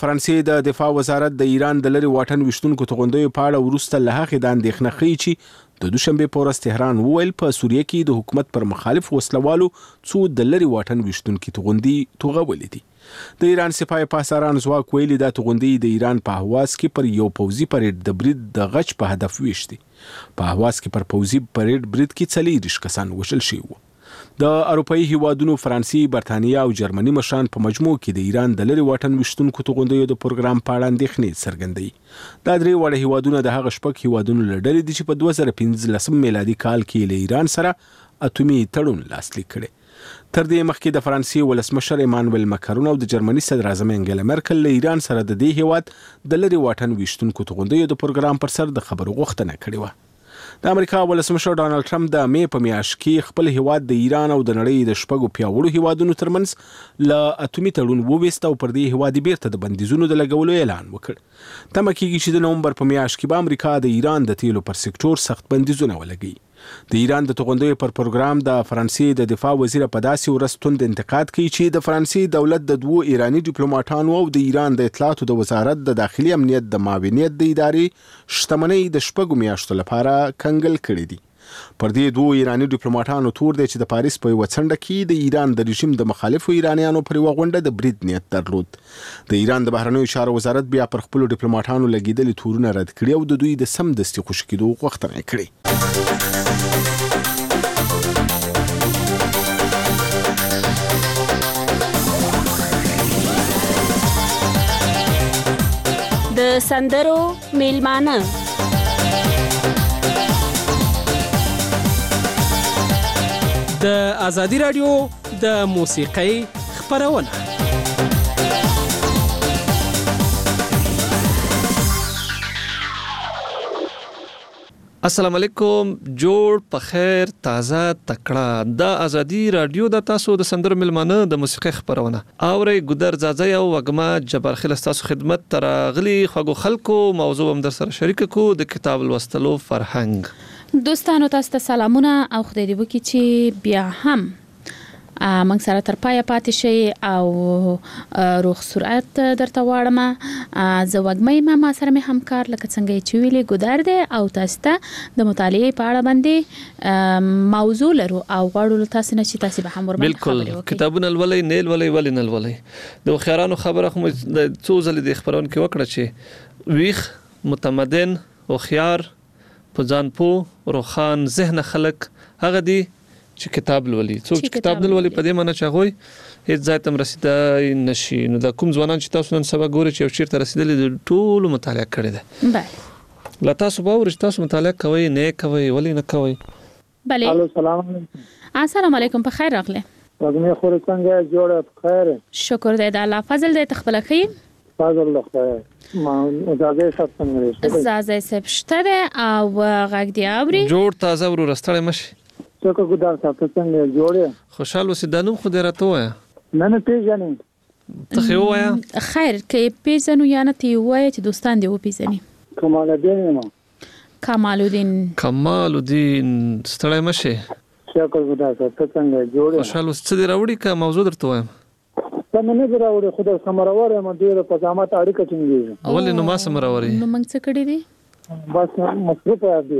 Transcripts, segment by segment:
فرانسې د دفاع وزارت د ایران د لري واټن وشتونکو توغندیو په اړه وروسته له هغې د اندېښنه ښیي چې د دوشنبه په ورځ تهران وویل په سوریه کې د حکومت پر مخالف وسلوالو څو د لري واټن وشتونکو توغندي توغولې دي. د ایران سپاه پاسداران ځواک ویلي دا توغندي د ایران په هواز کې پر یو پوځي پریډ د برید د غچ په هدف ویشتي. په هواز کې پر پوځي پریډ برید کې 40 کسان وژل شوي وو. د اروپאי هیوادونو فرانسې، برتانیا او جرمني مشران په مجموع کې د ایران د لري واټن وشتونکو توغندیو د پروګرام په اړه اندېښنې څرګندوي. دا درې وړ هیوادونه د هغه شپږ هیوادونو له ډلې دي چې په 2015 میلادي کال کې له ایران سره اټومي تړون لاسلیک کړي. تر دې مخکې د فرانسې ولسمشر ایمانوئل ماکرون او د جرمني صدر اعظم انګلا مرکل له ایران سره د دې هیواد د لري واټن وشتونکو توغندیو د پروګرام پر سر د خبرو غوښتنه کړې و. د امریکا ولسمشر ډانلډ ټرمپ د مې په میاشت کې خپل هیواد د ایران او د نړۍ د شپږو پیاوړو هیوادونو ترمنځ له اټومي تړون وویست او پر دې هیواد بیرته د بندیزونو د لګولو اعلان وکړ. تمه کېږي چې د نومبر په میاشت کې به امریکا د ایران د تیلو پر سکتور سخت بندیزونه ولګوي. د ایران د توغندیو پر پروګرام د فرانسې د دفاع وزیر په داسې ورځ توند انتقاد کوي چې د فرانسې دولت د دوو ایرانی ډیپلوماټانو او د ایران د اطلاعاتو د وزارت د داخلي امنیت د معاونیت د ادارې شتمنۍ د شپږو میاشتو لپاره کنګل کړي دي. پر دې دوو ایرانی ډیپلوماټانو تور دی چې د پاریس په یوه څنډه کې د ایران د رژیم د مخالفو ایرانیانو پر یوه غونډه د برید نیت درلود. د ایران د بهرنیو چارو وزارت بیا پر خپلو ډیپلوماټانو لګېدلي تورونه رد کړي او د دوی د سمدستي خوشي کېدو غوښتنه کړې. د سندرو میلمانه د ازادي رادیو د موسیقۍ خپرونه. السلام علیکم، جوړ په خیر، تازه تکړه. د ازادي رادیو د تاسو د سندرو میلمانه د موسیقۍ خپرونه اوري. ګودر زازی او وګما جبار خیل تاسو خدمت تراغلی خواږو خلکو. موضوع هم در سره شریک کو د کتاب لوستلو فرهنګ. دوستانو تاسو ته سلامونه او خدای دې وکړي چې بیا هم موږ سره تر پایه پاتې شي او روغ سرعت درته واړم. زه وګمې ما سره مې همکار لکه څنګه چې ویلې ګودر دی او تاسو ته د مطالعې په اړه باندې موضوع لرو او غواړو تاسو نه چې تاسو به هم ورباندې خبرې وکړئ. کتابونه لولئ، نه لولئ، ولې نه لولئ؟ د خیرانو خبره خو د څو ځلې د خبرونه کې وکړه چې ویخ، متمدن، هوښیار، په ځان پوه، روخان ذهن خلک هغه دي چې کتاب لولي. څوک چې کتاب نه لولي په دې معنی چې هغوی هیڅ ځای ته رسیدای نشي. نو دا کوم ځوانان چې تاسو نن سبا ګورئ چې چیرته رسیدلي دي ټول مطالعه کړی ده. بله لا تاسو به ورته تاسو مطالعه کوئ، نه کوئ، ولې نه کوئ؟ بله. الو، سلام علیکم. السلام علیکم، په خیر راغله. وګمې خو څنګه جوړه په خیر؟ شکر دی د الله فضل دی. تخبل خیر فضل الله خیر. ما زازه صاحب څنګه؟ زازه صاحب شته او غږ دی اوري. جوړ تازه ورو رستړی مشي. څوک ګدار صاحب څنګه جوړه؟ خوشاله اوسې. دانو خو دې راته وایا. نه پیژنې. ته خو وایا. خیر کې پیژنو یا نه تی وای چې دوستان دې و پیژني. کمال الدین ما. کمال الدین. کمال الدین ستړی مشي. څوک ګدار صاحب څنګه جوړه؟ خوشاله اوسې. څه دې راوړي کا موضوع درته وایم؟ څنګه نه راوړي؟ خدای سمراوره ما ډیره په ځامت اړیکه ټینګېږي. ولې نو ما سمراوري؟ نو موږ څه کړی دی؟ بس مصروف دی.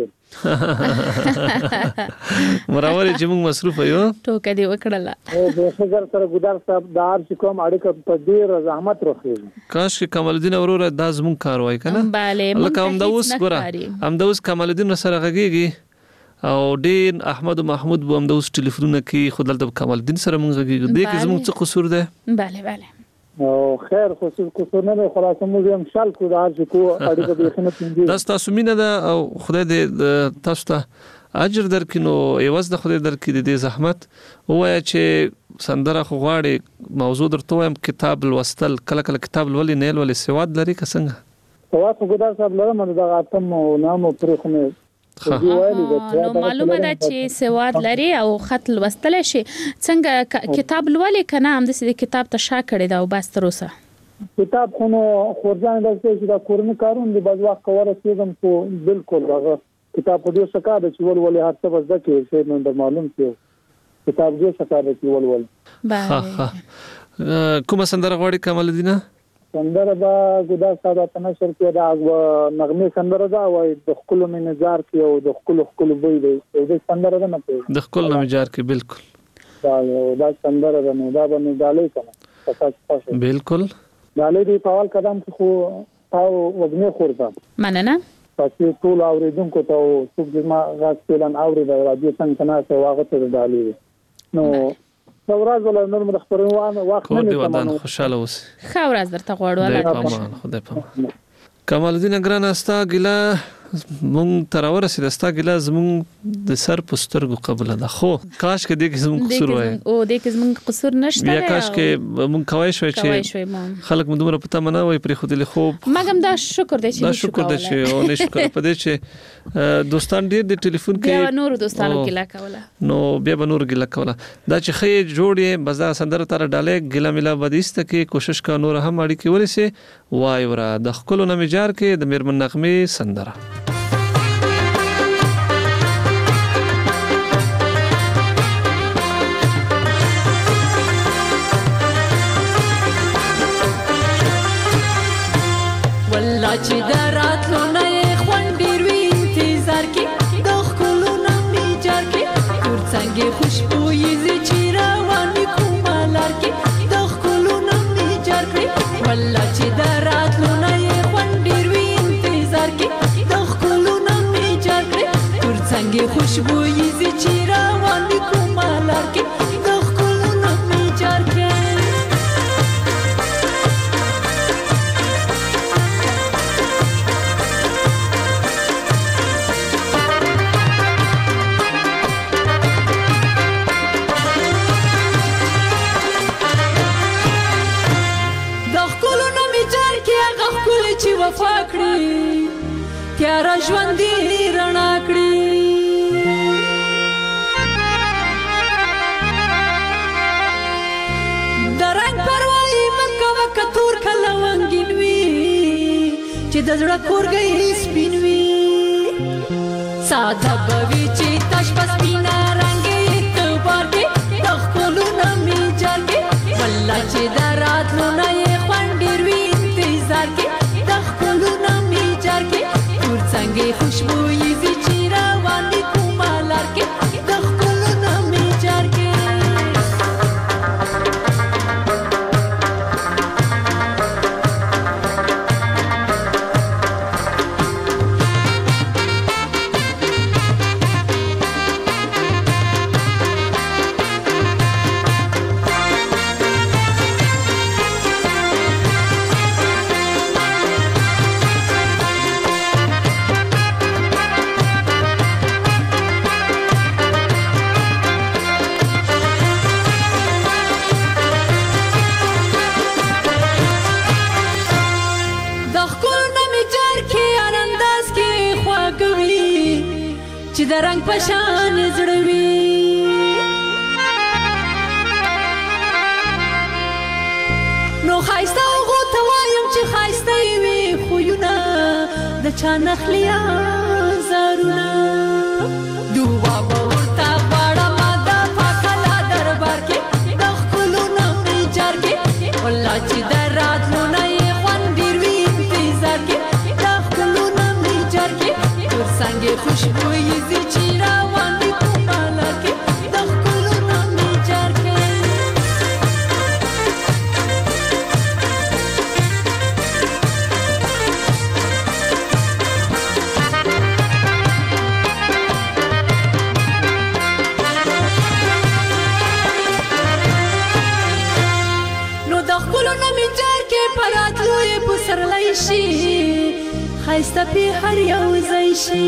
مراوري چې موږ مصروف یو. ټوکې دی وکړله. او د خبر سره ګدار صاحب د ارشي کوم اړیکه په ډیر زحمت راخېږي. کاش کې کمال الدین وروره د زمون کار وای کنه. bale لکه هم د اوس ګره هم د اوس کمال الدین سره غږیږي او ډین احمد محمود بو هم د اوس ټلیفونونه کې خدای د کمال الدین سره مونږ غږیږي. دې کې زموږ څه قصور ده؟ bale او خیر خصوص نه خلاص موږ هم شال کو د ارشي کو اړیکه به خنه څنګه دا تاسو مینه ده او خدای دې تاسو ته اجر درکینو ایواز د خدای درکې د زحمت. وایي چې سندره خو غواړي موضوع درته وایم کتاب لوستل کله کله کتاب لولي نه لولي سواد لري که څنګه؟ سواد خو ګدار صاحب لرم د اتم او نامو پرې خو نو معلومه ده چې سواد لري او خط لوستل شي. څنګه کتاب لولي کنه هم د کتاب ته شا کړی دا او بس تر اوسه کتاب خو نو خورځان د چې دا کورنی کارون دی باز وخت کوله سیدم خو بالکل هغه کتاب په دې څخه د چول ولې هر څه وځه کې څه نو معلوم چې کتاب دې څخه د چول ول. بله کومه سندره غواړي کمال الدین؟ سندره دا ګدا ساده نشر کې دا نغمه سندره دا وای د خپل منځار کې او د خپل بوی دی د سندره نه پېژنم د خپل منځار کې بالکل دا سندره ده نو دا باندې دالې کنه تاسو بالکل دالې دی په اول قدم کې خو او وګنه خورده مننه تاسو ټول اوریدونکو ته او څوک ما غاښتلن اورید راډیو څنګه نه څه واغ ته دالې نو ورځ ولا نور مخبرونه وخت نه ودان خوشاله اوس ښه ورځ درته غواړو خدای پامان کمال الدین ګران استا ګلا مونږ تر ورسېد استا ګلا زمونږ د سر پسترګو قبل ده خو کاش کې دې زمونږ قصور وای او دې کې زمونږ قصور نشته یا کاش کې مونږ کوي شوي چې خلک مونږ دومره پته منه وای پر خو دې خوب مګم دا شکر دې چې دا شکر دې چې او نه شکر پدې چې دوستان ډېر د ټلیفون کې بیا نور دوستانو ګلا کوله نو بیا به نور ګلا کوله دا چې خې جوړې بازار سندره تر ډالې ګلا ملا بدیسته کې کوشش کا نور هم اړي کې ورسه وای ورا د خپل نمجار کې د میرمن نغمه سندره چې دراتلو نه خوندې وی انتظار کې د خلونو میجار کې تور څنګه خوشبوې چې روان کومه لار کې د خلونو میجار کې والله چې دراتلو نه خوندې وی انتظار کې د خلونو میجار کې تور څنګه خوشبوې چې روان کومه لار کې د خلونو میجار کې وفا کړی تیار ژوند دې رڼا کړی درنګ پروايي مکه کتور کله وانګین وی چې د زړه کورګي سپین وی ساده بوي چې تاش پس پینا رنگي اعتبار کې د خپلونو میجار کې والله چې دراتلو نه خوندې وی انتظار کې څنګه خوشبوې چې روان کومه لار کې د خپلونو میجار کې چې د رنگ پشان زړوي نو خایسته غو ته وایم چې خایسته وي خوونه د چا نخلیا زارونه دوه ورته غواړم د فاکلا دربار کې د خپلونو میجار کې والله چې د راتلو نه خوندې وي انتظار کې د خپلونو میجار کې تور څنګه خوشبوې خایسته په هر یو ځای شي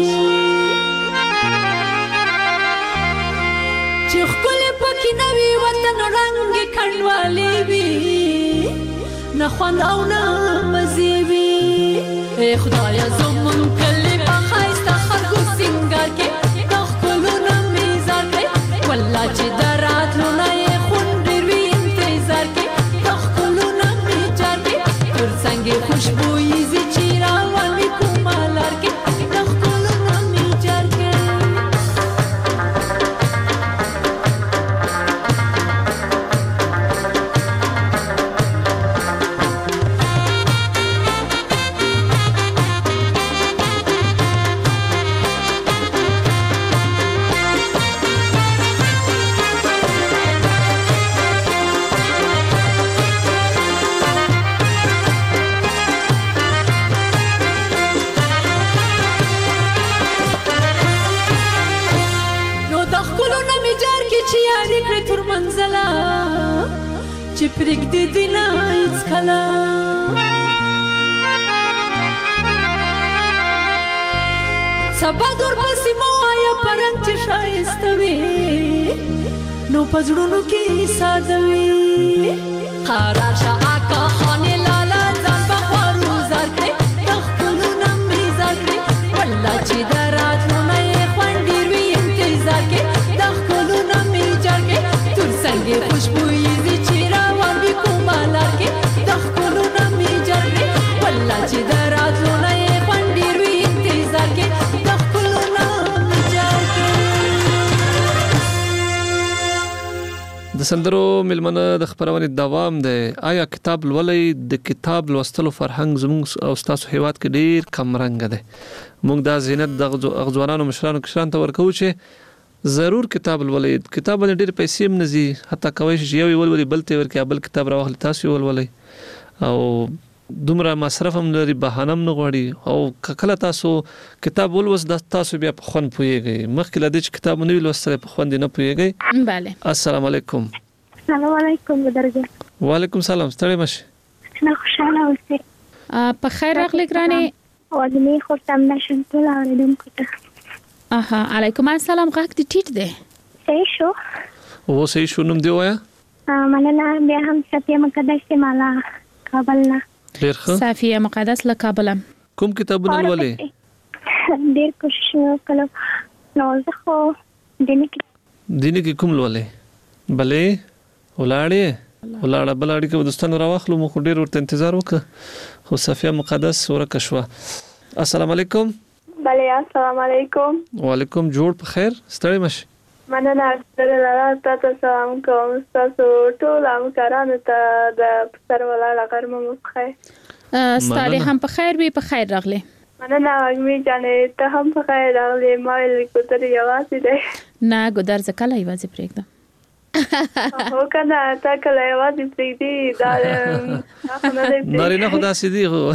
چې خپل پکې نوي وطن رنگ کڼوالې وي نه خوند او نه مزې وي خدایا زمون کلی په خایسته خلکو سینګار کې د خپلونو میزار کې والله چې د راتلو نه خوندې وي انتظار کې د خپلونو میجار کې تور څنګه خوشبوې چې پرېږدي دې نه هېڅکله سبا دور پسې مه وایه په رنګ چې ښایسته وي نو په زړونو کې ساده وي قرار شه اکا خانې لاله ځان به خوارو زار کړې د ښکلونه مې زار کړې والله چې د راتلو نه یې خوند ډېر وي انتظار کې د ښکلونه مې جار کړې تور څنګې خوشبویي زي چې روان وي کومه لار کې د ښکلونه مې جار کړې والله چې د راتلو نه یې خوند ډېر وي انتظار کې د سندرو ملمنه د خبرونې دوام دی. آیا کتاب لولئ؟ د کتاب لوستلو فرهنګ زموږ او ستاسو هیواد کې ډیر کم رنګ دی. موږ دا زینت د ځوانانو مشرانو کشرانو ته ورکو چې ضرور کتاب لولئ. کتاب باندې ډیر پیسې هم نه ځي، حتی کوی شي یو ولولئ بل ته ورکړي بل کتاب راوخلي تاسو ولولئ او دومره مصرف هم لري، بهانه هم نه غواړي او کله تاسو کتاب ولوس د تاسو بیا په خوند پوهیږئ. مخکې له دې چې کتاب نه ولوستل په خوند نه پوهیږئ. بله. السلام علیکم. السلام علیکم بدرګه. وعلیکم السلام. ستړي مشه. نه خوشاله اوسئ. په خیر راغلی ګرانې. وګنی خو تم نشم ټول اوریدونکو ته. علیکم السلام. غږ دې ټیټ دی. صحیح شو؟ و صحیح شو. نوم دی وایا؟ مننه. بیا هم صفیه مقدس مالا کابل نه. ډیر ښه. صفیه مقدس له کابل. کوم کتابونه ولولئ؟ ډیر کوشش وکړم نو زه خو دیني کې کوم لولئ؟ بلې ولاړه بل اړیکه دوستانو راوخلو. مو خو ډیر ورته انتظار وکړ خو صفیه مقدس ورکه شوه. السلام علیکم. بله السلام علیکم. وعلیکم. جوړ په خیر. ستړي مشه. مننه. تاسو سلام کوم. تاسو ټول همکارانو ته د سر ولاړه غرمه مو په خیر. ستړي هم په خیر وي. په خیر راغلی. مننه اګمي جانې ته هم په خیر راغلی. ما لیکوتر یوازې دی. نه ګودر زه کله یوازې پرېږدم. هو کنه تا کله یوازې پرېږدي دا نارینه خو داسې دي خو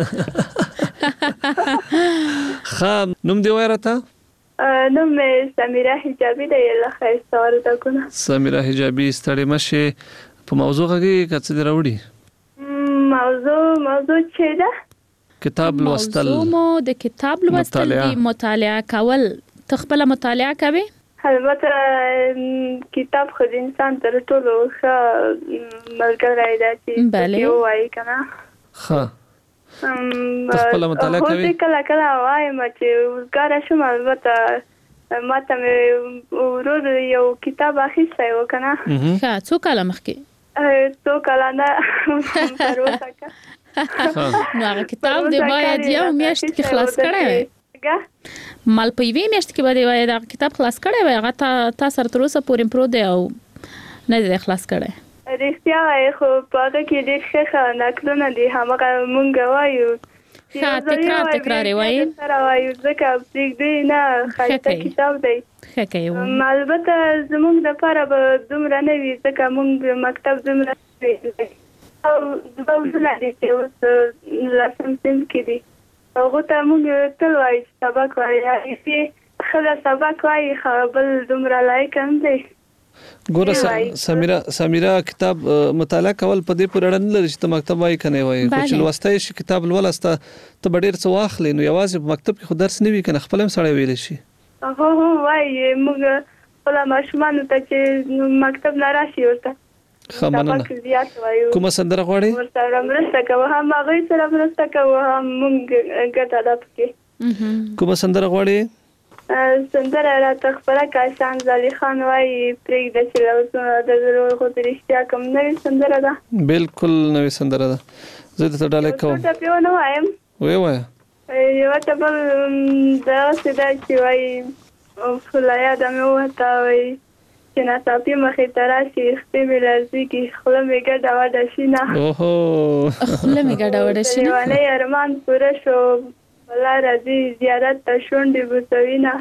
ښه. نوم دې وایه راته؟ نوم مې سمیرا حجابي دی. له ښایسته وردګونه. سمیرا حجابي. ستړې مشې. په موضوع غږیږي که څه دې راوړي؟ موضوع چې ده کتاب لوستل. موضوع مو د کتاب لوستل دي. مطالعه کول. ته خپله مطالعه کوې؟ البته کتاب خو د انسان تر ټولو ښه ملګری دی چې پکې ووایي که نه. ښه. ته خپله مطالعه کوې؟ خو کله وایم چې وزګاره شم. البته ماته مې ورور یو کتاب اخیستی و که نه. ښه. څو کاله مخکې؟ څو کاله نه تر اوسه که. نو هغه کتاب دې باید یو میاشت کې خلاص کړی وی. مال په یوې میاشت کې به دې باید هغه کتاب خلاص کړی وی. هغه تا سره تر اوسه پورې پروت دی او نه دی خلاص کړی. رښتیا وایي خو په هغه کې ډېر ښه نقلونه دي. هماغه مونږ وایو ښه تکرار یې وایي سره وایو ځکه پرېږدي نه ښایسته کتاب دی. ښه کوي. البته زمونږ دپاره به دومره نه وي ځکه مونږ مکتب دومره او دوه ورونه دي چې اوس لسم صنف کې دي. هغو ته مونږ تل وایو چې سبق وایي. هغې ښځه سبق وایي خو بل دومره لایق هم دی. ګوره سمیرا کتاب مطالعه کول په دې پورې اړه نه لري چې ته مکتب وایي که نه وایي. خو چې لوستی شي کتاب لولسته ته به ډېر څه واخلې نو یوازې په مکتب کې خو درس نه وي که نه خپله هم سړی ویلی شي. هو وایي مونږ خپله ماشومانو ته چې مکتب نه راشي ورته ښه مننه. کومه سندره غواړې؟ ورسره مرسته کوو. هم هغوی سره مرسته کوو هم مونږ ګټه ده پکې. کومه سندره غواړې؟ سندره راته خپله کاشان زالي خان وایي پرېږده چې لوظونه د زړه خو د رښتیا کوم نوې سندره ده. بالکل نوې سندره ده. زه درته ډالۍ کوم. یو ټپې ونه وایم. وایه. یوه ټپه داسې ده چې وایي له یاده مې ووته وایي چې ناڅاپي مخې ته راشي خپې مې لړزېږي خوله مې ګډه وډه شي نه. خوله مې ګډه وډه شي نه. لیونی ارمان پوره شو بلا راځي زیارت ته شونډې بوسوي نه.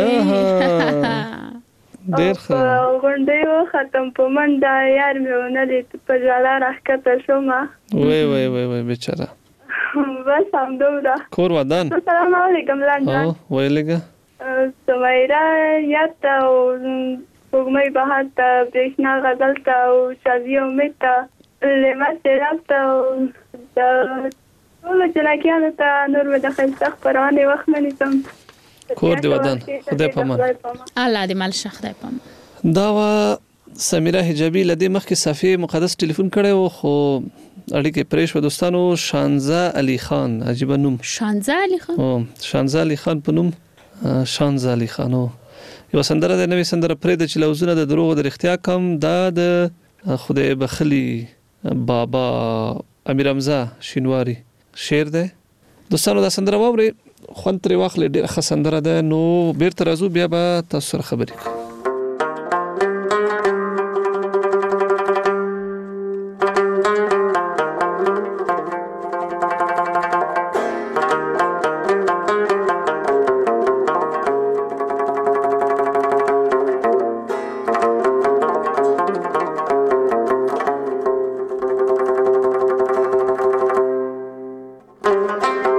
ډېر ښه. غونډۍ وختم په منډه یار مې ونه لید په ژړا راښکته شومه. وای بیچاره. بس همدومره. کور ودان. السلام علیکم لنډه. ویلېږه. سمیرا یاد ته او وګمې بهار ته برېښنا غزل ته او شازي امید ته لمر سیراب ته ټول جنکیانو ته نور مې د خلصه خبرونه وخت منې تم کور دی ودان خدای په امان الله دې مال شخدای پم دا وا سمیرا حجابی لدی مخکې صفی مقدس ټلیفون کړي او خو اړیکې پرېښ و دوستانو. شانزه علي خان عجیب نوم. شانزه علي خان شانزه علي خان په نوم شانزه علي خان یو سندره د نوې سندره پرې د چلوزونه د دروغ د اختیا کم دا د خدای بخلی بابا امیر حمزه شینواری شعر ده. دوستانو دا سندره واوري خوند ترې واخلې ډېره ښه سندره ده. نو بیرته راځو بیا به تاسو سره خبرې کوو.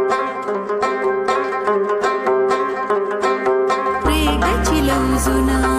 Zuna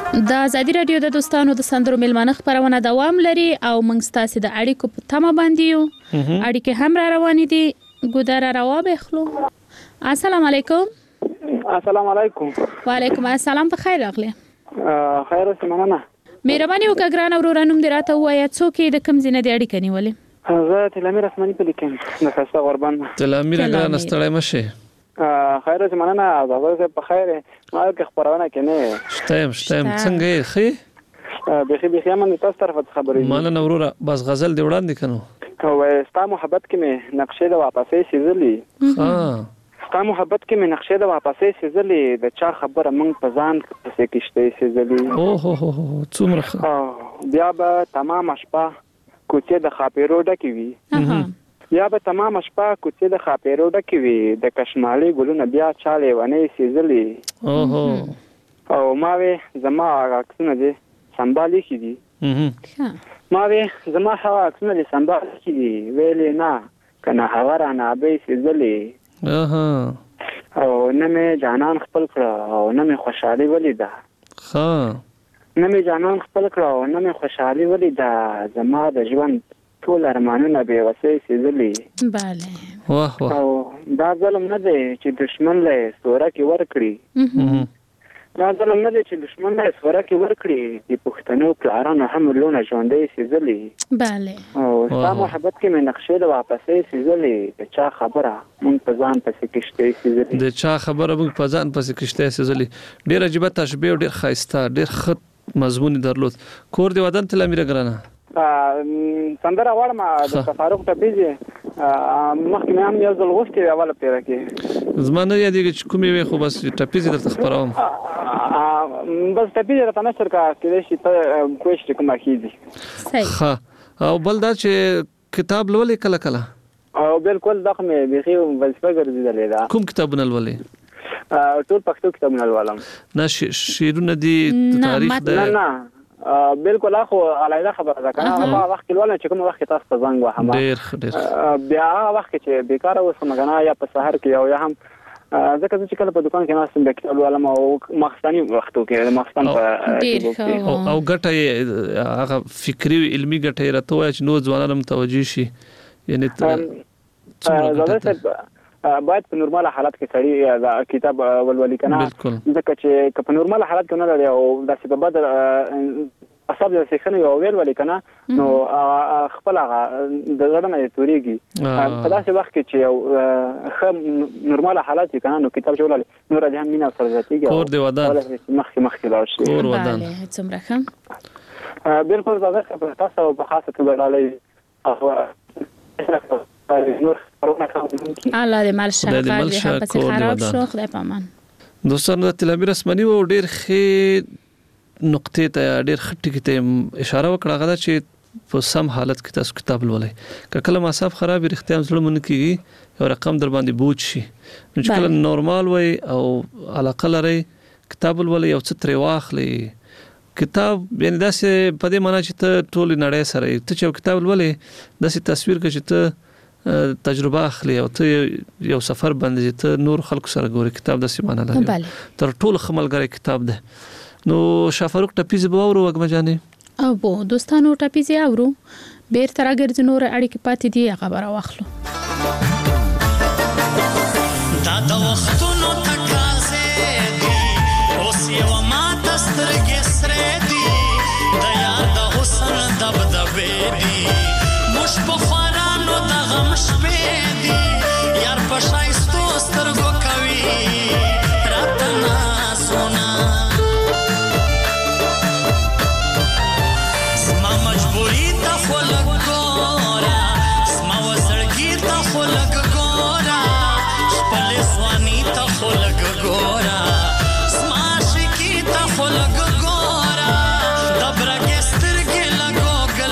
د ازادي رادیو د دوستانو د سندرو ملمنه خبرونه دوام لري او موږ ستاسو د اړیکو په تمه باندې یو اړیکې هم را روانې دي ګودره راوابه خلو. السلام علیکم. السلام علیکم. وعلیکم السلام. په خیر راغلی. خیر اوسه مننه. مهرباني وکړه ګران اورورانم دې راته وایي څوک د کوم ځای نه د اړیکې نیولې؟ زه تلامیر اسماني په لیکم د خاصه غربان. تلامیر ګران ستړی مشه. خیر اوسه مننه. زه په خیر ما کې خبرونه کنه. شتم څنګه خې؟ بخي من تاسو طرف خبرې. مننه وروره بس غزل دی وړاندې کنو. او ستا محبت کې مې نقشې د واپسې سيزلې. ستا محبت کې مې نقشې د واپسې سيزلې د چا خبره مونږ په ځان کې کېشته سيزلې. اوه څومره بیا به تمام شپه کوڅه د خاپیرو ډکې وي. یا به تمام شپه کوڅه د خاپیرو ډکې وي د کشمالي ګلونه بیا چاله ونې سيزلې. او ما وې زما عکسونه دي سنبالي کې دي. ما وې زما هغه عکسونه دي سنبالي کې دي ویلې نه کنه هغه را نه به سيزلې. او نه مې جانان خپل کړ او نه مې خوشحالي ولیده. نه مې جانان خپل کړ او نه مې خوشحالي ولیده. زما د ژوند ټول ارمانونه به وسې سيزلې. bale واه او دا ظلم نه دی چې دشمن له سوره کې ورکړي. دا ظلم نه دی چې دشمن له سوره کې ورکړي. د پښتنو پلارانو هم لونه ژوندې سيزلې. bale او ستا محبت کې مې نقشې د واپسې سيزلې. د چا خبره مونږ په ځان پسې کېشته سيزلې. د چا خبره مونږ په ځان پسې کېشته سيزلې. ډېر عجیب تشبیه ډېر خاصه ډېر خط مضمون درلود. کور دی ودان تلامیر ګرانه سندره واړم د فاروق تبيزي مخکې مې هم یو ځل غوښتي اوله پیره کې زمانه یادېږي چې کومې وي خو بس ټپیزي درته خبروم. بس ټپیزي راته نشر کا کېدای شي ته کوشش کوم کیږي. صحیح. او بل دا چې کتاب لولې کله کله او بالکل دغه مې بيخي وظیفه ګرځېدلې ده. کوم کتابونه لولې؟ ټول پښتو کتابونه لولم. نه شعرونه دي تاریخ ده؟ نه بالکل اخو علایده خبره ده کنه. هغه وخت کې ولنه چې کوم وخت تاسو ته زنګ وهم ډېر بیا هغه وخت چې بیکاره اوسم کنه یا په سحر کې او یا هم ځکه چې کله په دکان کې ناستم د کتاب ولم او مخستاني وختو کې مخستان په او ګټه هغه فکری علمي ګټه راته وای چې نو ځوانانو متوجي شي یعنی باید په نورمال حالت کې سړی دا کتاب ولولي کنه. ځکه چې په نورمال حالت کې نه لري او د سبب د اصحاب د سیخنه یو ویل ولي کنه نو خپل هغه د زړه توريږي. په داسې وخت کې چې یو خم نورمال حالت کې کنه نو کتاب جوړل نور د هم مینا سره ځاتيږي. کور دی ودان مخکې لاړ شي. کور ودان څومره ښه. بالکل دا په تاسو په خاصه توګه ډالۍ او الله دې مال شکر دې هم پسې خراب شو خدای پامان. دوستانو د تلامیر اسماني و ډېر ښه نقطې ته ډېر ښه ټکي ته اشاره وکړه غدا چې په سم حالت کې تاسو کتاب لولئ. کله مصاف خراب رښتیا هم زړه مونږ کېږي یو رقم در باندې بوج شي نو چې کله نورمال وي او علاقه لري کتاب ولولئ یو څه ترې واخلئ. کتاب یعنی داسې په دې معنی چې ته ټول نړۍ سره ته چې کتاب ولولئ داسې تصویر کې چې ته تجربه اخلي او ته یو سفر باندې ته نور خلکو سره ګوري. کتاب د سیمانه لري تر ټول خملګری کتاب ده. نو شافروق ټپیزي به اورو وګم جانې او بو دوستانو ټپیزي اورو بیر تر اگر نور اړیکې پاتې دي خبره واخلو. دا د وختونو تکازه دي اوس یو ما دسترګې سره دي د یار د حسن دبدبې دي مش په خوانانو د غم شپې دي یار په شایستو سترګو کوي راتنا سونا زما مجبوری ته خلک ګورا زما وزړګي ته خلک ګورا خپل ځواني ته خلک ګورا زما شکی ته خلک ګورا د برګ سترګې لګوګل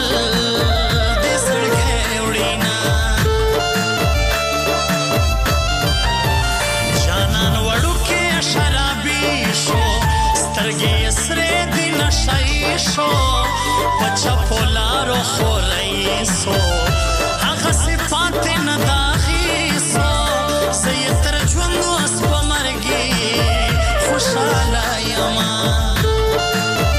پچا پولارو خورایسو هغه صفات نه داخیسو سیتر ژوند اوس په مرګي خوشاله یما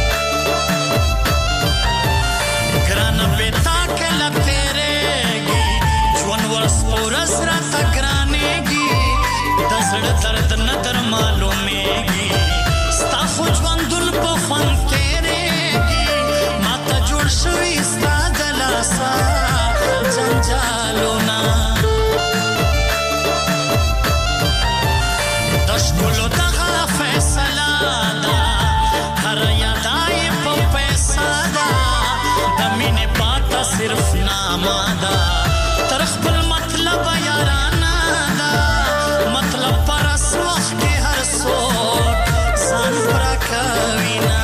نامه ده تر خپل مطلب یارانه ده مطلب پرس وخت کې هر څوک ځان پوره کوي نه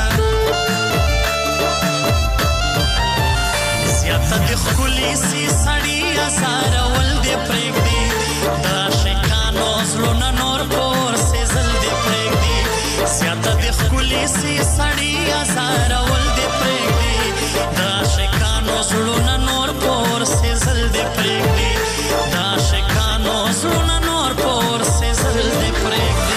زیاته د ښکلي سي سړي ازارول دې پرېږدي د عاشقانو زړونه نور پور سېزل دې پرېږدي زیاته د ښکلي سي سړي ازارول دې پرېږدي د عاشقانو زړونه نور پور سېزل دې پرېږدي د عاشقانو زړونه نور پور سېزل دې پرېږدي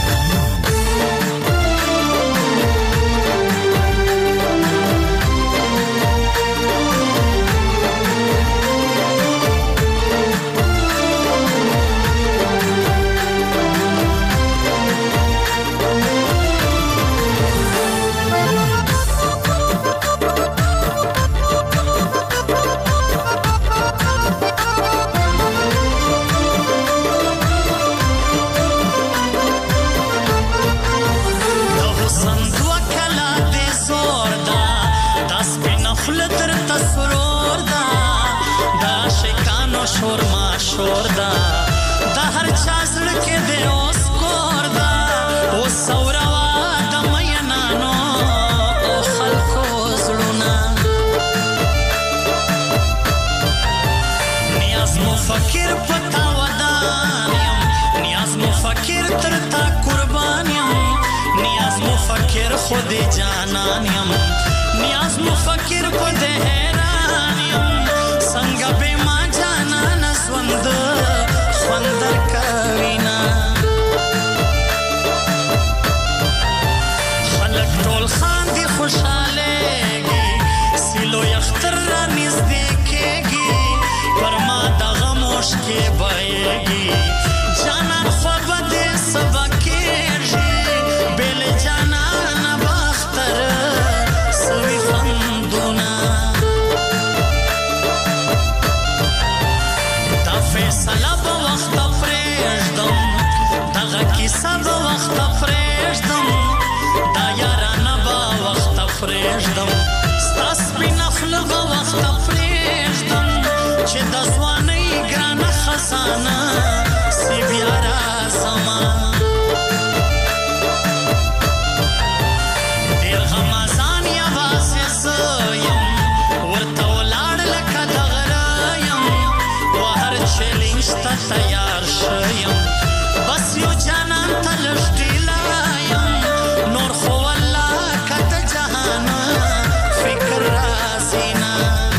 شور ما شور دا د هر چا زړه کې دی اوس کور دا اوس اوروا د مینانو او خلکو زړونه نیاز مفکر پتا ودان یم نیاز مفکر تر تا قربان یم نیاز مفکر خود جانان یم نیاز مفکر په دې حیران یم څنګه به ما جانان سوند خوندر کوینا خلق ټول خاندي خوشالهږي سیلو یختر را نږدې کېږي پر ما دغه مشکې بهیږي جانان خو به دې سبا کېږي بېل جانان به اختر سوي خوندونه فیصله به وخت پرېږدم دغه کیسه به وخت پرېږدم دا یارانه به وخت پرېږدم ستا سپینه خوله به وخت پرېږدم چې د ځوانۍ ګرانه خزانه سي بیا راځمه ډېر غمازان یوازې زه یم ورته ولاړ لکه د غره یم چیلنج ته تیار شیم بس یو جانان ته لږ ډیله یم نور خو والله که د جهان فکر راځي نه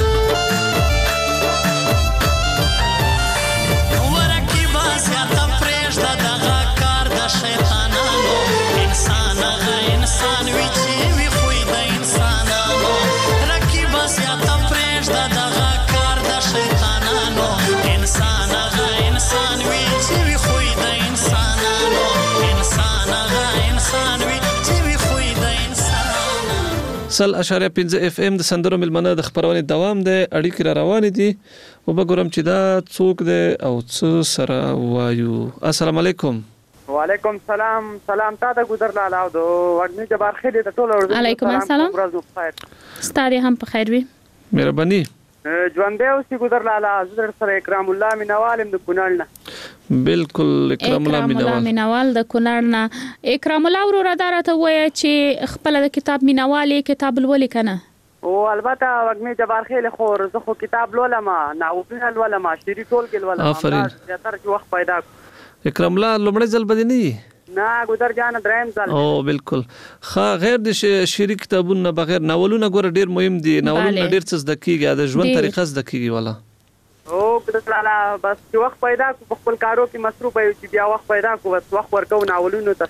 ورکیبه زیاته پرېږده دغه کار د شیطانانو انسان هغه انسان وي چې وي خوی د انسانانو رکیبه زیاته پرېږده دغه کار د شیطانانو انسان هغه انسان وي چې وي خوی د انسانانو انسان هغه انسان وي چې وي خوی د انسانانو 100.5 اف ام د سندرو ملمنه د خبرونه دوام دی اړیکې را روانې دي او وګورم چې دا څوک دی او څه سره وایو السلام علیکم وعلیکم سلام تا د ګذر لاله او د وړنی جبار خېل د ټولو علیکم السلام ستاره هم په خیر وي مهرباني ژوندې اوسې ګذر لاله حضرت سره اکرام الله مینوال د کونړ نه بالکل اکرام الله مینوال د کونړ نه اکرام الله ورو را دراته وای چې خپل د کتاب مینوالي کتاب لولي کنه او البته وګمه جبار خېل خو زه خو کتاب لولم ناوبینه لولم شری ټول کې لولم آفرین تر چې وخت پیدا اکرام الله لومړی ځل بدني نه ګذر جان دریم ځل او بالکل غیر د شری کتابونو بغیر ناولونه ګوره ډیر مهم دي ناولونه ډیر څه زده کیږي د ژوند طریقه زده کیږي والا او کله بس وخت پیدا کو خپل کارو کې مصروف وي چې بیا وخت پیدا کو بس وخت ورکو ناولونو ته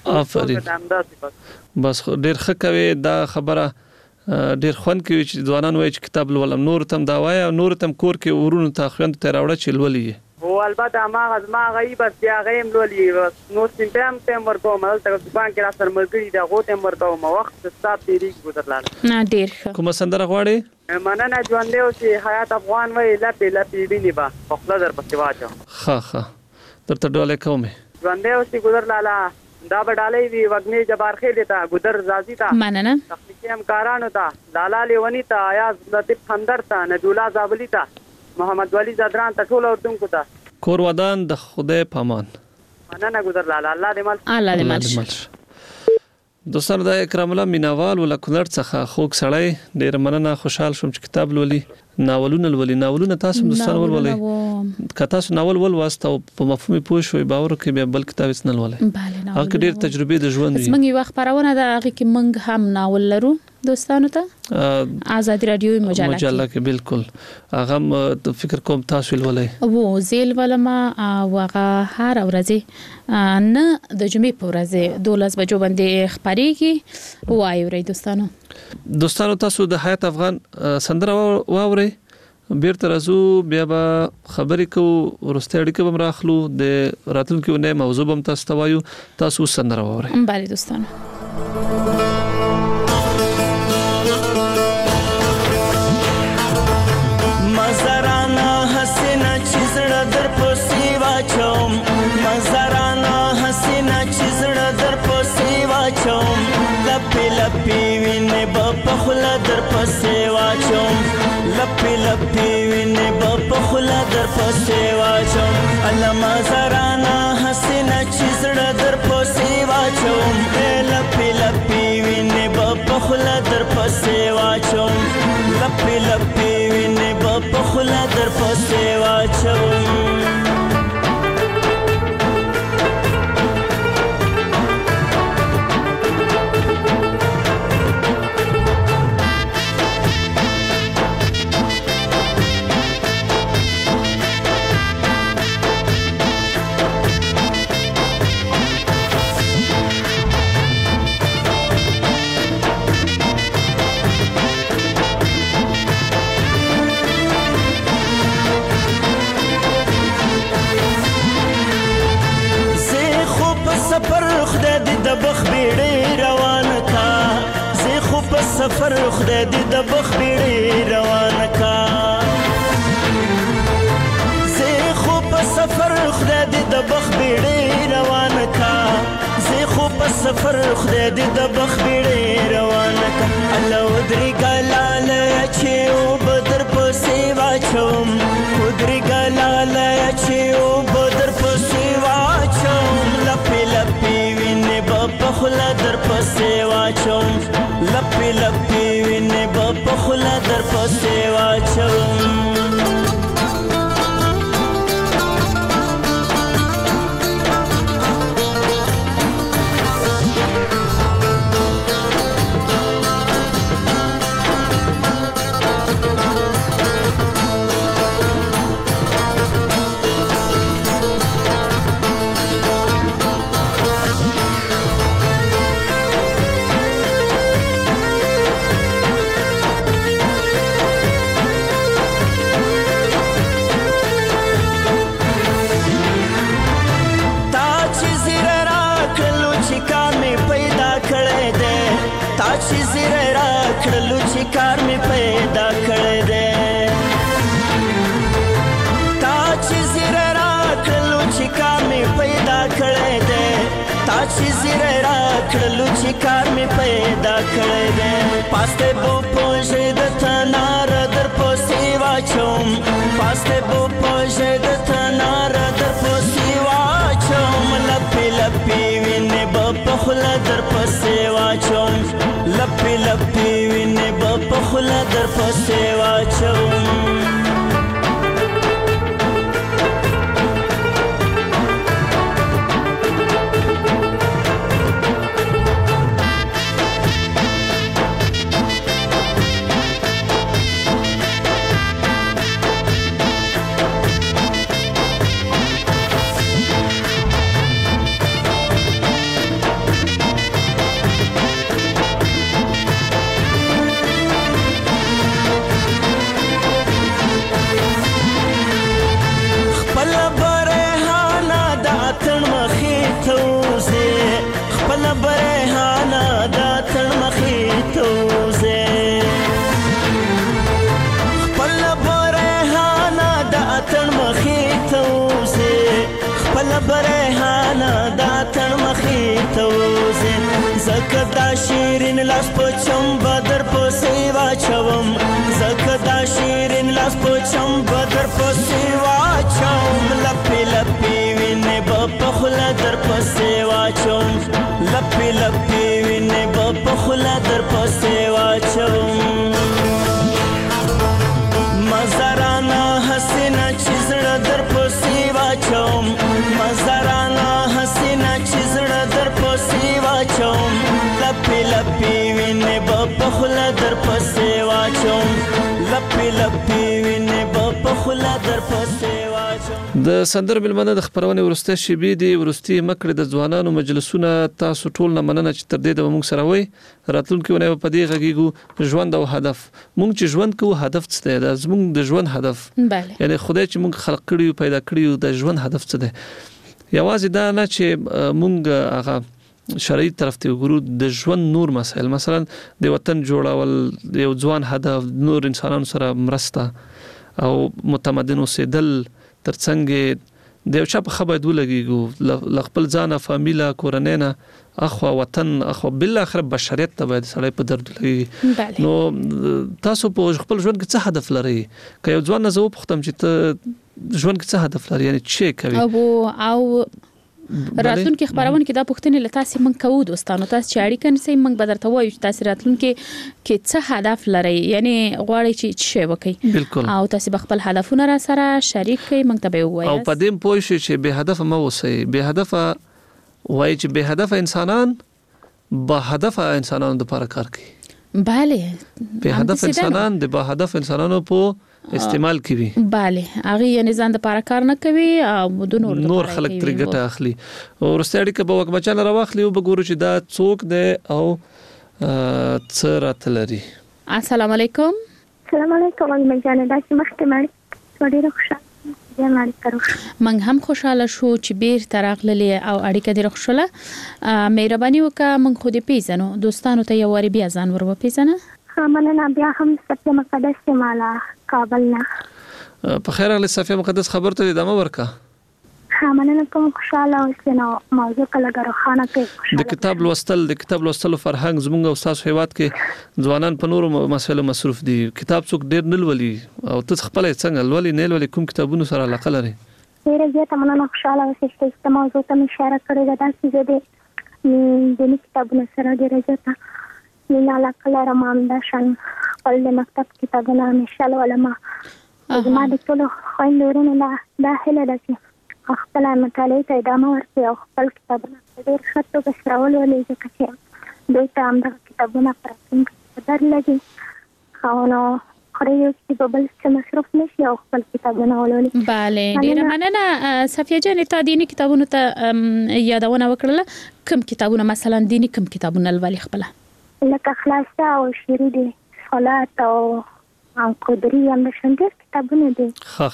بس ډیر ښه کوي دا خبره ډیر خوند کوي چې ځوانان وایي چې کتاب لولم نور تم دا وایي نور تم کور کې ورونو ته خوند ته راوړه چې لولي او البته ما غي بس بیا غیم لولي نو سیم ټیم ورکو مل ته ځوان کې را سر ملګری دا غوته ورکو ما وخت ستاسو تیری ګذرلاله نه ډیر کوم سندره غواړي مننه ژوند له چې حیات افغان وای لپی ویني با خپل در پسې واچو ها درته ډاله کومه ژوند له چې ګذرلاله دا بډالې وی وګنی جبار خېل ته ګذر زازي ته مننه تخنیکی همکارانو ته لالا لیونی ته آیاز لطیف خندر ته نجولا زابلی ته محمد ولی زدران ته ټول اردونکو ته کور ودان د خدای پامان مننه ګذر لاله الله دې مل الله دې مل دوستان د اکرام الله میناوال ول کولر څخه خوږ سړی ډیر مننه خوشحال شوم چې کتاب لولي ناولونه تاسو دوستان ولولئ که تاسو ناول ولواست او په مفهوم پوه شوي باور کې به بل کتاب نه لولئ هغه ډیر تجربه د ژوند وي زمونږ یو خبرونه د هغه کې موږ هم ناول لرو دوستانو ته آزادی رادیو مجله کې بالکل هغه د فکر کوم تاسو ولولئ وو زیل ولما او هغه هر ورځ نه د جمعې په ورځ 12 بجو باندې خبريږي وایو دوستانو تاسو د حیات افغان سندره واورئ بیرته راځو بیا به خبرې کوو ورسته اړیکه به راخلو د راتلونکي ونې موضوع هم تاسو ته وایو تاسو سندره واورئ بله دوستانو مزرانا حسینا چیزړه در پوسی واچوم مزرانا حسینا چیزړه در پوسی واچوم لپی لپی وینې په خله در پوسی واچوم لپی لپی وینې په خله در پوسی واچوم الله مزرانا حسینا چیزړه در پوسی واچوم لپی لپی وینې په خله در پوسی واچوم لپی لپی وینې په خله در پوسی واچوم سفر خدای دې د بخ بیړې روان کا زه خو په سفر خدای دې د بخ بیړې روان کا زه خو په سفر خدای دې د بخ بیړې روان کا الله ودري ګلال چې او بدر په سیوا چوم ودري ګلال چې او بدر په سیوا چوم لپی لپی وینې په خله در په سیوا چوم لپی لپی وینې په خله در پسې واچوم کار می پیدا کړی دی تا چې زیره راکړلو چې کار می پیدا کړی دی تا چې زیره راکړلو چې کار می پیدا کړی دی پاسته بو پوجې د تنار در پوسی واچوم پاسته بو پوجې د تنار در پوسی واچوم لپی لپی وینې په خله در پوسی واچوم لپی لپی وینې په خله در پوسی واچوم زکدا شیرین لاس پچم بدر پوسی واچوم زکدا شیرین لاس پچم بدر پسې واچوم لپې لپې وینې به په خوله در پسې واچوم لپې لپې وینې به په خوله در پسې واچوم مزرانه حسینه چې زړه در پسې واچوم مزرانه حسینه چې زړه در پسې واچوم لپې لپې وینې به په خوله در پسې واچوم لپې لپې وینې به په خوله در پسې واچوم. د سندر ملمنه د خبرونه ورسته شیبې دی ورستي مکړه د ځوانانو مجلسونه تاسو ټول نه مننه چې تر دې د موږ سره وای راتلونکي ونه په دې غږیږو ژوند او هدف موږ چې ژوند کوو هدف څه دی دا زموږ د ژوند هدف بله یعنی خدای چې موږ خلق کړیو پیدا کړیو د ژوند هدف څه دی یوازې دا نه چې موږ هغه شرعي طرف ته وګورو د ژوند نور مسایل مثلا د وطن جوړول یو ځوان هدف نور انسانانو سره مرسته او متمدن اوسېدل ترڅنګ د یو چا په خبره ولګيږو خپل ځان فامیلا کورنۍ اخو وطن اخو بل اخر بشریت ته باید سړی په درد لګي نو تاسو په خپل ژوند کې څه هدف لرئ که یو ځوان نه زه وپوښتم چې ته ژوند کې څه هدف لري یعنی څه کوي او راتلونکي خبرونه کې دا پوښتنه لته سي من کوو دوستانو تاسو چې اړیکه نسئ من به درته وایو چې تاسو راتلونکي کې څه هدف لرئ یعنی غواړئ چې څه وکړئ او تاسو به خپل هدفونه را سره شریک کړئ موږ ته به وایي او په دې پوه شئ چې به هدف مو اوسئ به هدف وایي چې به هدف انسانان به هدف انسانانو لپاره کار کوي bale به هدف انسانان د به هدف انسانانو په استعمال کوي bale هغه یې نظام د لپاره کار نه کوي او د نور خلک ترې ګټه اخلي او ورسته اړیکه به وکمچانه راوخلی او وګورو چې دا څوک دی او څه راتلري. السلام علیکم. السلام علیکم مجانه دا چې مخکې مړ ډېر خوشاله من هم خوشاله شو چې بیر تراغللی او اړیکه دې خوشاله مهرباني وکړه من خو دې پیژنو دوستانو ته یو وری بیا ځان ور وپیژنه. مننه بیا هم صفیه مقدس مالا کابل نه په خیر له صفیه مقدس خبر ته دمه ورکا مننه کوم خوشاله اوسنو موضوع کله غروخانه کې د کتاب لوستل فرهنګ زمونږ او تاسو هیواد کې ځوانان په نورو مسایلو مصروف دي کتاب څوک ډیر نه لولي او ته خپل څنګه لولي نه لولي کوم کتابونو سره علاقه لري ډیر زیاته مننه خوشاله اوسې چې موضوع ته اشاره کړې ده چې د کتابونو سره ډیر زیاته نه علاقه لرم همداشان خپل د مکتب کتابونه همیشه لولم زما د ټول خویندورو نه داخله ده چې خپل مطالعه ته ادامه ورکړي او خپل کتابونه ډېر ښه توګه سره ولولي ځکه چې دوی ته همدغه کتابونه په راتلونکي کې په در لګي او نو خوري چې په بل څه مصروف نشي او خپل کتابونه ولولي. bale ډېره مننه صفیه جان ته دیني کتابونه ته یادونه وکړله کوم کتابونه مثلا دیني کوم کتابونه لولي خپل لکه خلاصه او شعري دي صلات او قدري هم شندر کتابونه دي ښه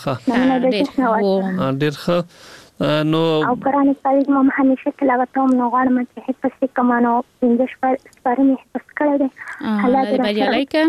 ډېر ښه نو او قرآن کریم مو همیشه تلاوت کوم نو غواړم چې حفظ کوم نو انګلیش سپارنه حفظ کړی دی الله دې بریالیکه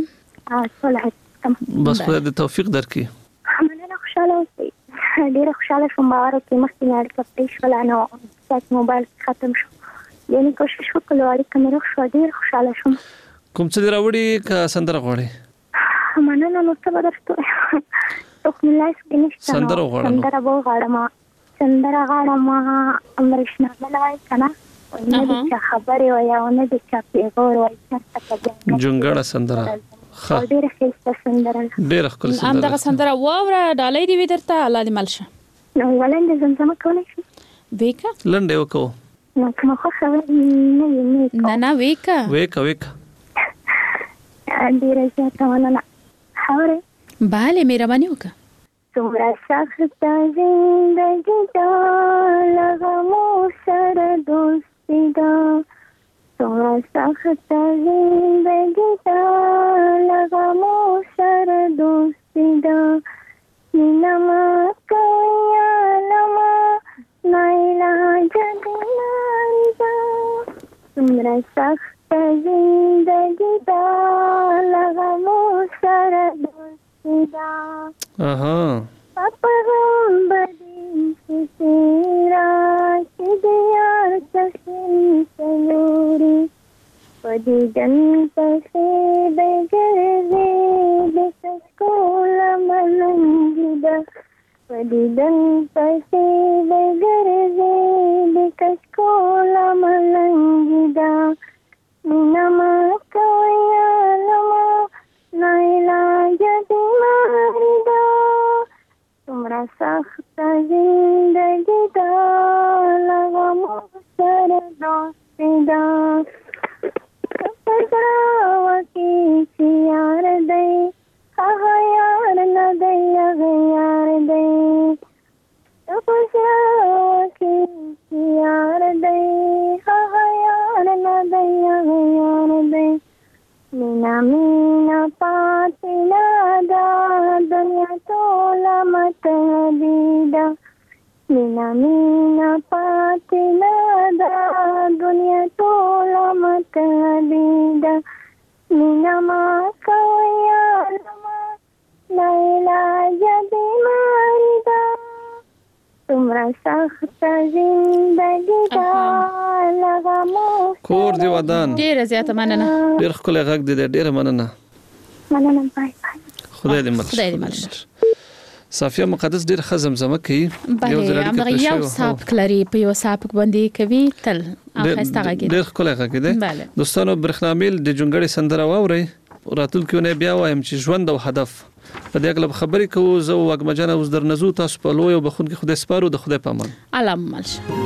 بس خدای دې توفیق درکړي. مننه خوشاله اوسئ ډېر خوشاله شوم باور کې مخکې اړیکه پېښ ولا نو چې موبایل ختم شو یعنی کوشش وکړو اړیکه مې روښ شو ډېر خوشاله شوم. کوم څه راوړي که سندره غواړي مننه نو څه بدرته ته ملایس کې نشته سندره غواړم سندره غواړم امرشنا ملای کنه نه دې خبرې وایي او نه دې پیغور وایي جونګړه سندره ډېر ښه سندره ډېر ښکلې سندره همدغه سندره واوره ډالۍ دی ودرته الله دې ملشه نو ولنده زمزمه کولای شي ویکا لنډه وکاو نو کوم خو نه ویکا ډېر زیاته مننه حوره bale مهرباني وکړه څومره سخت زندګي دا لغمو سره دوستي دا څومره سخت زندګي دا لغمو سره دوستي دا نیلما کویا لما نایلا جګنای دا څومره سخت زندګي دا لغمو سره پاپا غم بدی سیرا چې دیار تسین سلوري پدې جن پسې بګرځي د سکول ملنګ دیدن پسې د ګرځې د کشکوله ملنګي ده مینه مه کوئ عالمه ناعلاجه بیماري ده څومره سخته زندګي ده له غمو سره دوستي ده په زړه وکې چې یار دی هغه یار نه دی هغه یار دی په زړه وکې چې یار دی هغه یار نه دی هغه یار دی مینا مینا پاتې نه ده دنیا ټوله متحدي ده مینا مینا پاتې نه ده دنیا ټوله متحدي ده مینا ما کوئ عالمه ناعلاجه بیماري ده څومره سخته زندګي ده له غمو کور دی ودان ډیره زیاته مننه ډیر ښکلی غږ دی ډیره مننه مننه بای بای خدای دې مل صافیه مقدس ډیر ښه زمزمه کوي بله یو سابق لري په یو سابق باندې کوي تل او ښایسته غږ دی ډیر ښکلی غږ دی دوستانو برېښنامیل د جونګړې سندره واورئ راتلونکي اونۍ بیا وایم چې ژوند او هدف په دې اړه خبرې کوو زه وګمجنه اوس درنزو تاسو په لوی او بخونکي خدای سپارو د خدای په امان الله مل